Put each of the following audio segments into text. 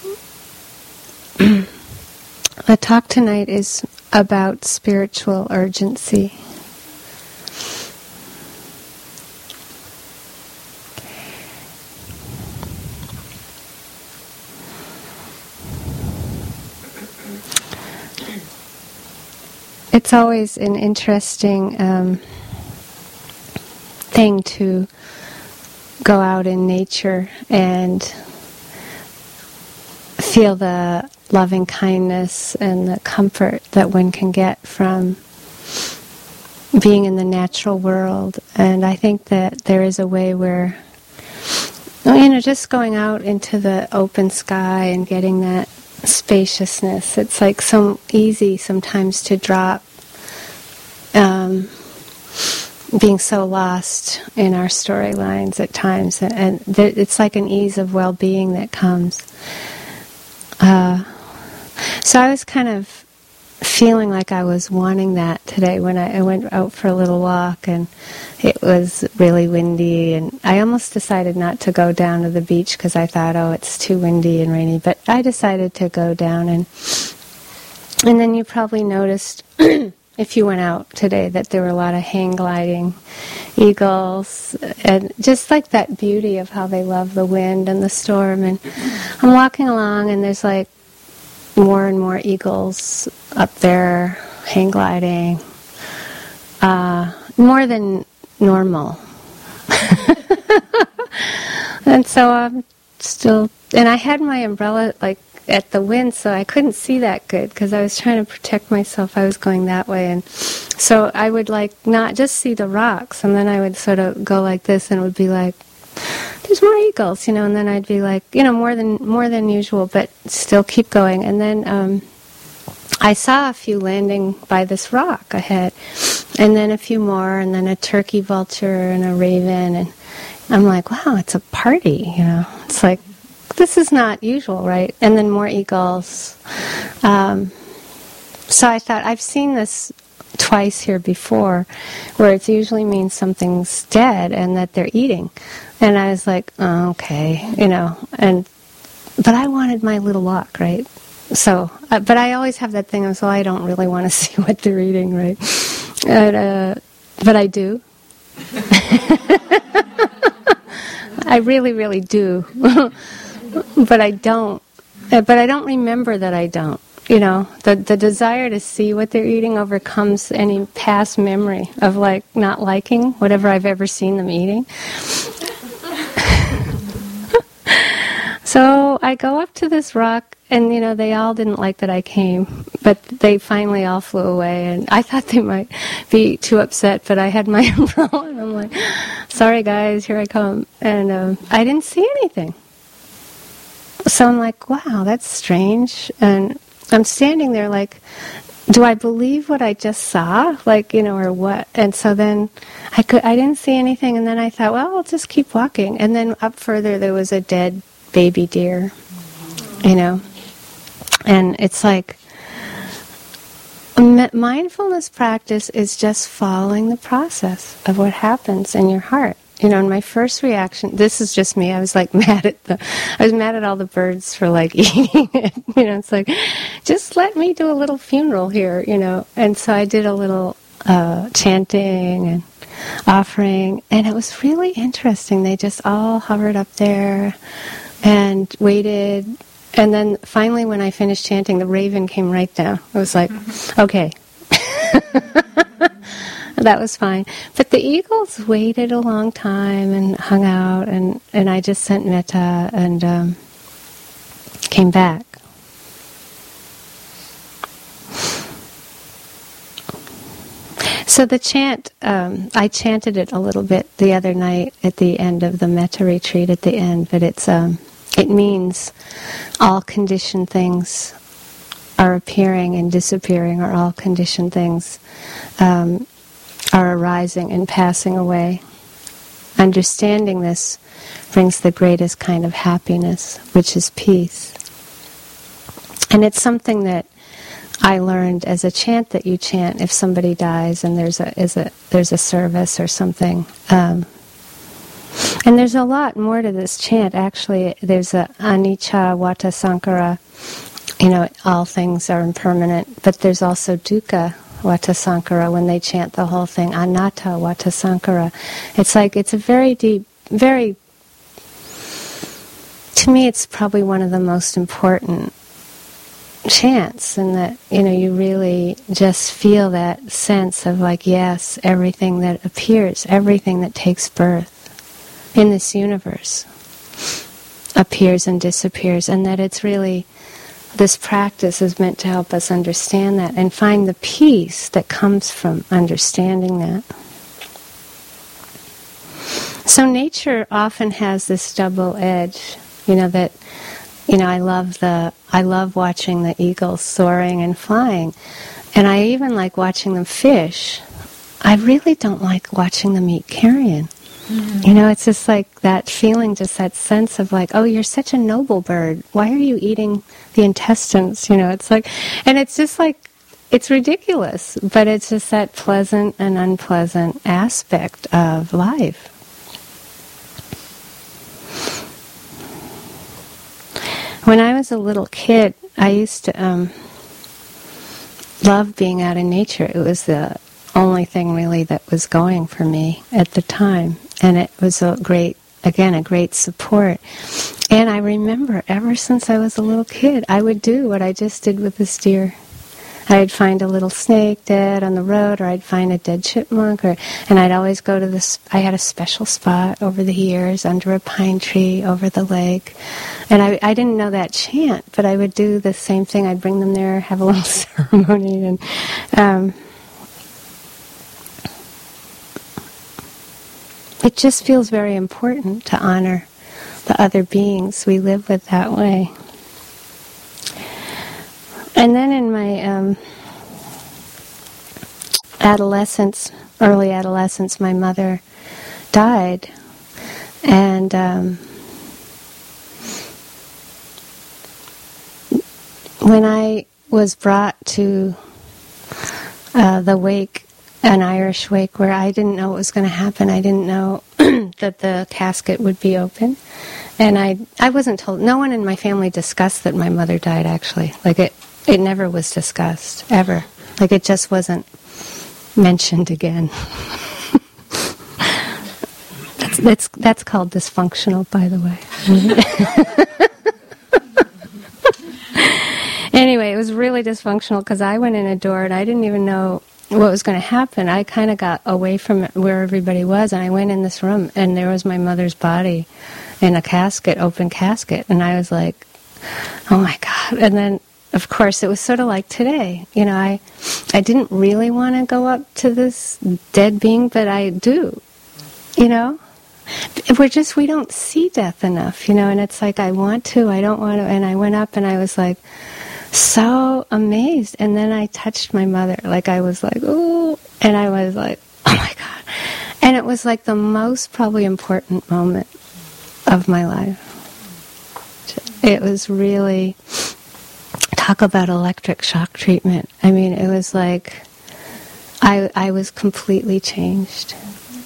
The talk tonight is about spiritual urgency. It's always an interesting thing to go out in nature and feel the loving kindness and the comfort that one can get from being in the natural world. And I think that there is a way where, just going out into the open sky and getting that spaciousness, it's like so easy sometimes to drop being so lost in our storylines at times, and it's like an ease of well-being that comes. So I was kind of feeling like I was wanting that today when I went out for a little walk, and it was really windy, and I almost decided not to go down to the beach because I thought, it's too windy and rainy, but I decided to go down, and then you probably noticed if you went out today that there were a lot of hang gliding eagles, and just like that beauty of how they love the wind and the storm. And I'm walking along, and there's like more and more eagles up there hang gliding, more than normal. And so I'm still, and I had my umbrella like at the wind, so I couldn't see that good because I was trying to protect myself. I was going that way, and so I would like not just see the rocks, and then I would sort of go like this, and it would be like, there's more eagles, and then I'd be like, more than usual, but still keep going. And then I saw a few landing by this rock ahead, and then a few more, and then a turkey vulture and a raven, and I'm like, wow, it's a party, It's like, this is not usual, right? And then more eagles. So I thought, I've seen this twice here before, where it usually means something's dead and that they're eating. And I was like, okay, but I wanted my little walk, right? So, but I always have that thing of, I don't really want to see what they're eating, right? And, but I do. I really, really do. But I don't. But I don't remember that I don't. The desire to see what they're eating overcomes any past memory of not liking whatever I've ever seen them eating. So I go up to this rock, and they all didn't like that I came, but they finally all flew away, and I thought they might be too upset, but I had my umbrella, and I'm like, sorry guys, here I come, and I didn't see anything. So I'm like, wow, that's strange, and I'm standing there like, do I believe what I just saw? Or what? And so then I didn't see anything, and then I thought, well, I'll just keep walking. And then up further there was a dead baby deer, And it's like, mindfulness practice is just following the process of what happens in your heart. And my first reaction, this is just me, I was mad at all the birds for eating it. It's like, just let me do a little funeral here, And so I did a little chanting and offering, and it was really interesting. They just all hovered up there and waited. And then finally when I finished chanting, the raven came right down. I was like, okay. That was fine. But the eagles waited a long time and hung out, and I just sent metta and came back. So the chant, I chanted it a little bit the other night at the end of the metta retreat at the end, but it means all conditioned things are appearing and disappearing, or all conditioned things are arising and passing away. Understanding this brings the greatest kind of happiness, which is peace. And it's something that I learned as a chant that you chant if somebody dies and there's a service or something. And there's a lot more to this chant. Actually, there's a anicca vata sankhara, all things are impermanent, but there's also dukkha vata sankhara when they chant the whole thing, anatta vata sankhara. It's a very deep, to me it's probably one of the most important chants, in that, you really just feel that sense of yes, everything that appears, everything that takes birth in this universe appears and disappears, and that it's really, this practice is meant to help us understand that and find the peace that comes from understanding that. So nature often has this double edge, I love watching the eagles soaring and flying, and I even like watching them fish. I really don't like watching them eat carrion. Mm-hmm. It's just that feeling, just that sense of oh, you're such a noble bird. Why are you eating the intestines? It's and it's just it's ridiculous, but it's just that pleasant and unpleasant aspect of life. When I was a little kid, I used to love being out in nature. It was the only thing really that was going for me at the time. And it was a great support. And I remember ever since I was a little kid, I would do what I just did with this deer. I'd find a little snake dead on the road, or I'd find a dead chipmunk, and I'd always go to this. I had a special spot over the years under a pine tree over the lake, and I didn't know that chant, but I would do the same thing. I'd bring them there, have a little ceremony, and it just feels very important to honor the other beings we live with that way. And then in my early adolescence, my mother died. And when I was brought to the wake, an Irish wake, where I didn't know what was going to happen, I didn't know that the casket would be open. And I wasn't told. No one in my family discussed that my mother died, actually. It never was discussed, ever. It just wasn't mentioned again. That's called dysfunctional, by the way. Anyway, it was really dysfunctional because I went in a door and I didn't even know what was going to happen. I kind of got away from where everybody was, and I went in this room, and there was my mother's body in a casket, open casket, and I was like, oh my God. And then, of course, it was sort of like today. I didn't really want to go up to this dead being, but I do. We don't see death enough, and it's I want to, I don't want to, and I went up and I was so amazed, and then I touched my mother, I was ooh, and I was oh my God. And it was the most probably important moment of my life. It was really, talk about electric shock treatment. I mean, it was I was completely changed.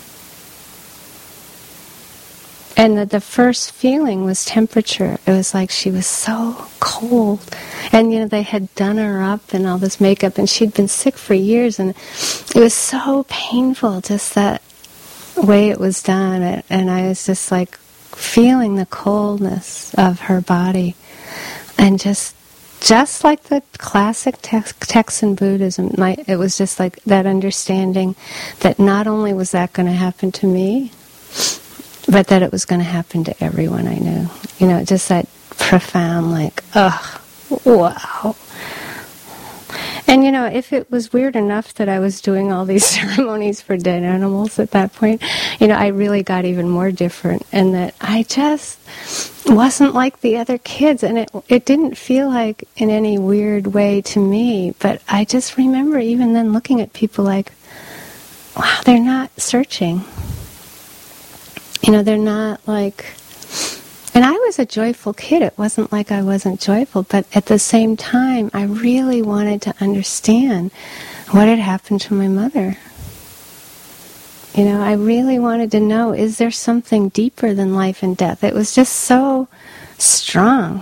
And the first feeling was temperature. It was she was so cold. And, they had done her up and all this makeup, and she'd been sick for years, and it was so painful, just that way it was done. And I was just feeling the coldness of her body. And just like the classic texts in Buddhism, it was just that understanding that not only was that going to happen to me, but that it was going to happen to everyone I knew. Just that profound, wow. And, if it was weird enough that I was doing all these ceremonies for dead animals at that point, I really got even more different, and that I just wasn't like the other kids, and it didn't feel like in any weird way to me, but I just remember even then looking at people wow, they're not searching. They're not and I was a joyful kid. It wasn't like I wasn't joyful, but at the same time, I really wanted to understand what had happened to my mother. I really wanted to know, is there something deeper than life and death? It was just so strong.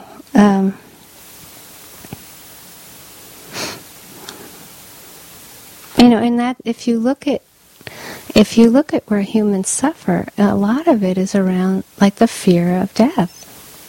And that if you look at where humans suffer, a lot of it is around like the fear of death.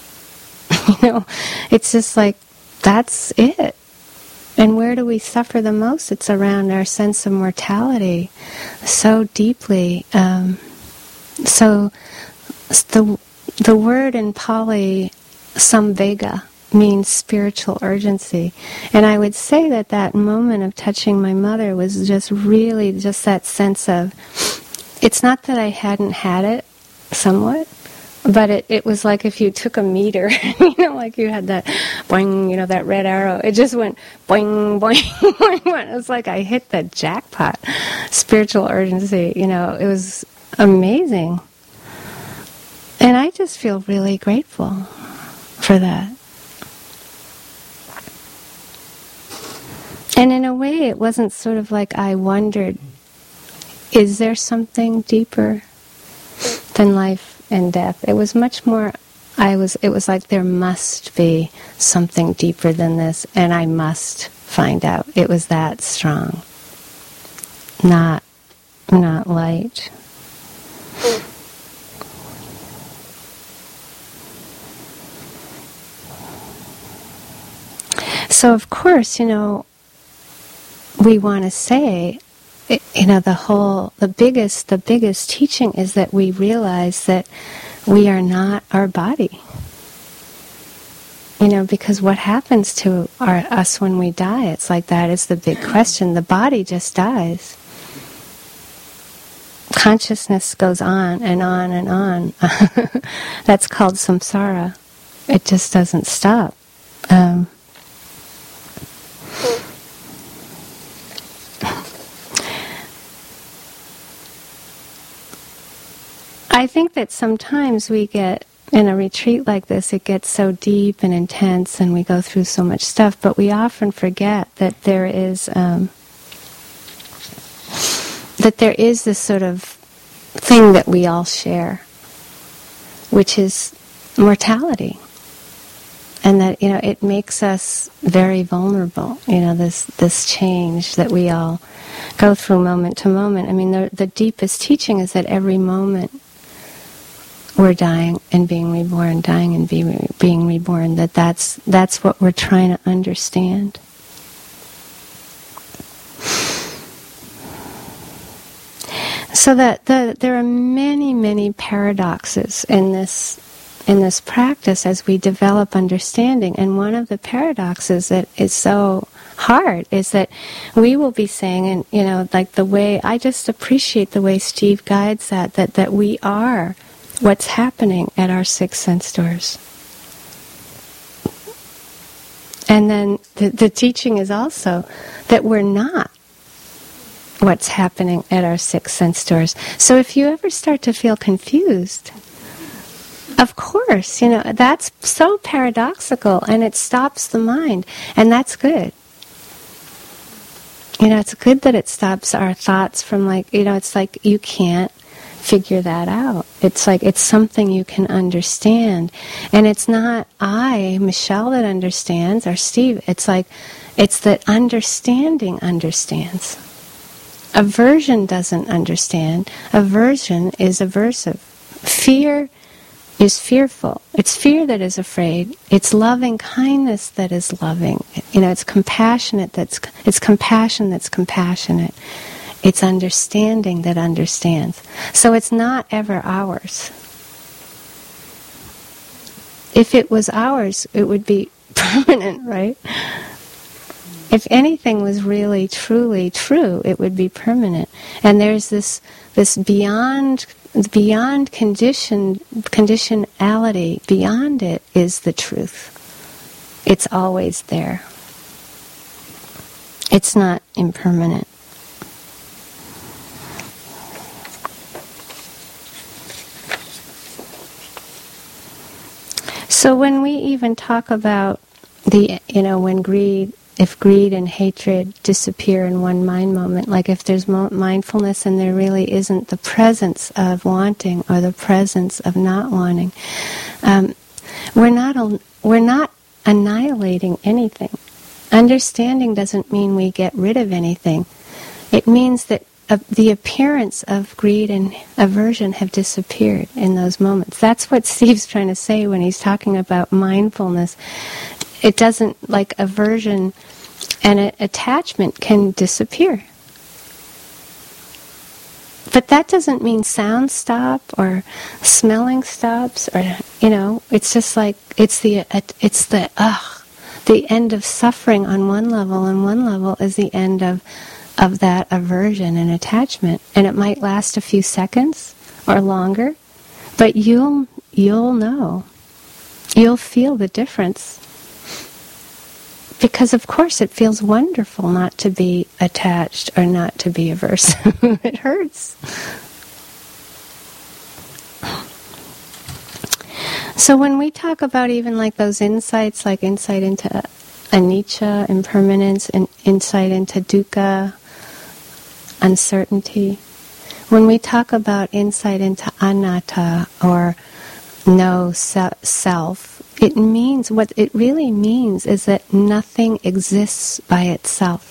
It's just like that's it. And where do we suffer the most? It's around our sense of mortality, so deeply. So the word in Pali, samvega, means spiritual urgency. And I would say that moment of touching my mother was just really just that sense of, it's not that I hadn't had it somewhat, but it was like if you took a meter, like you had that boing, that red arrow. It just went boing, boing, boing, boing. It was like I hit the jackpot. Spiritual urgency, it was amazing. And I just feel really grateful for that. And in a way, it wasn't sort of like I wondered, is there something deeper than life and death? It was much more, it was like there must be something deeper than this, and I must find out. It was that strong. Not light. So of course, we want to say, the biggest teaching is that we realize that we are not our body. Because what happens to us when we die? It's like that is the big question. The body just dies. Consciousness goes on and on and on. That's called samsara. It just doesn't stop. I think that sometimes we get, in a retreat like this, it gets so deep and intense and we go through so much stuff, but we often forget that there is this sort of thing that we all share, which is mortality. And that, it makes us very vulnerable, this change that we all go through moment to moment. I mean, the deepest teaching is that every moment we're dying and being reborn, dying and being reborn, that's what we're trying to understand. So that there are many, many paradoxes in this practice as we develop understanding. And one of the paradoxes that is so hard is that we will be saying, and like the way, I just appreciate the way Steve guides that we are what's happening at our 6 sense doors. And then the teaching is also that we're not what's happening at our 6 sense doors. So if you ever start to feel confused, of course, that's so paradoxical and it stops the mind, and that's good. It's good that it stops our thoughts from it's like you can't figure that out. It's like it's something you can understand. And it's not I, Michelle, that understands, or Steve. It's that understanding understands. Aversion doesn't understand. Aversion is aversive. Fear is fearful. It's fear that is afraid. It's loving kindness that is loving. It's compassionate it's compassion that's compassionate. It's understanding that understands. So it's not ever ours. If it was ours, it would be permanent, right? If anything was really, truly true, it would be permanent. And there's this beyond conditionality, beyond it is the truth. It's always there. It's not impermanent. So when we even talk about when greed if greed and hatred disappear in one mind moment, like if there's mindfulness and there really isn't the presence of wanting or the presence of not wanting, we're not annihilating anything. Understanding doesn't mean we get rid of anything. It means that the appearance of greed and aversion have disappeared in those moments. That's what Steve's trying to say when he's talking about mindfulness. It doesn't, like aversion and attachment can disappear. But that doesn't mean sound stop or smelling stops, or it's just like it's the end of suffering on one level, and one level is the end of that aversion and attachment. And it might last a few seconds or longer, but you'll know. You'll feel the difference. Because of course it feels wonderful not to be attached or not to be averse. It hurts. So when we talk about even like those insights, like insight into anicca, impermanence, and insight into dukkha, uncertainty, when we talk about insight into anatta, or no self, it means, what it really means is that nothing exists by itself.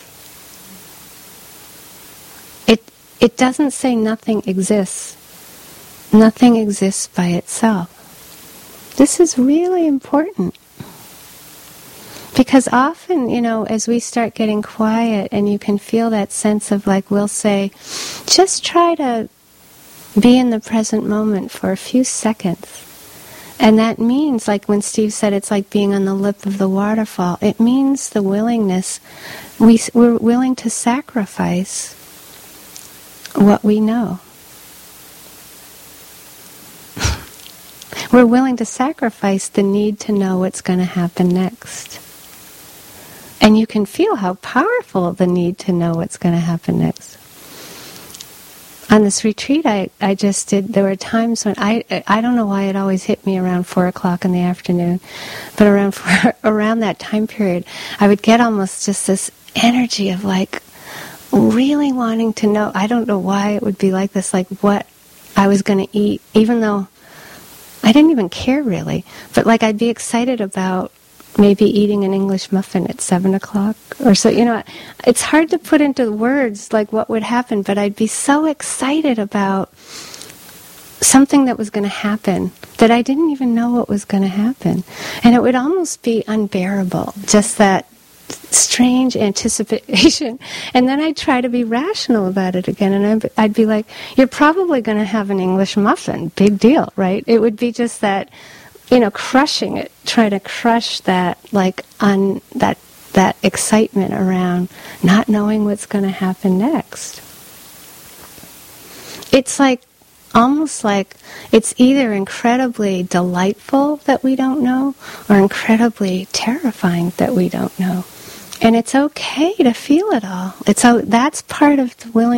It doesn't say nothing exists. Nothing exists by itself. This is really important. Because often, as we start getting quiet and you can feel that sense of, like, we'll say, just try to be in the present moment for a few seconds. And that means, like when Steve said, it's like being on the lip of the waterfall. It means the willingness. We're willing to sacrifice what we know. We're willing to sacrifice the need to know what's going to happen next. And you can feel how powerful the need to know what's going to happen next. On this retreat I just did, there were times when I don't know why it always hit me around 4 o'clock in the afternoon, but around that time period, I would get almost just this energy of like really wanting to know. I don't know why it would be like this, like what I was going to eat, even though I didn't even care really, but like I'd be excited about maybe eating an English muffin at 7 o'clock or so. It's hard to put into words like what would happen, but I'd be so excited about something that was going to happen that I didn't even know what was going to happen. And it would almost be unbearable, just that strange anticipation. And then I'd try to be rational about it again, and I'd be like, you're probably going to have an English muffin. Big deal, right? It would be just that, crushing it, try to crush that, like, on that excitement around not knowing what's going to happen next. It's like, almost like, it's either incredibly delightful that we don't know, or incredibly terrifying that we don't know. And it's okay to feel it all. That's part of the willingness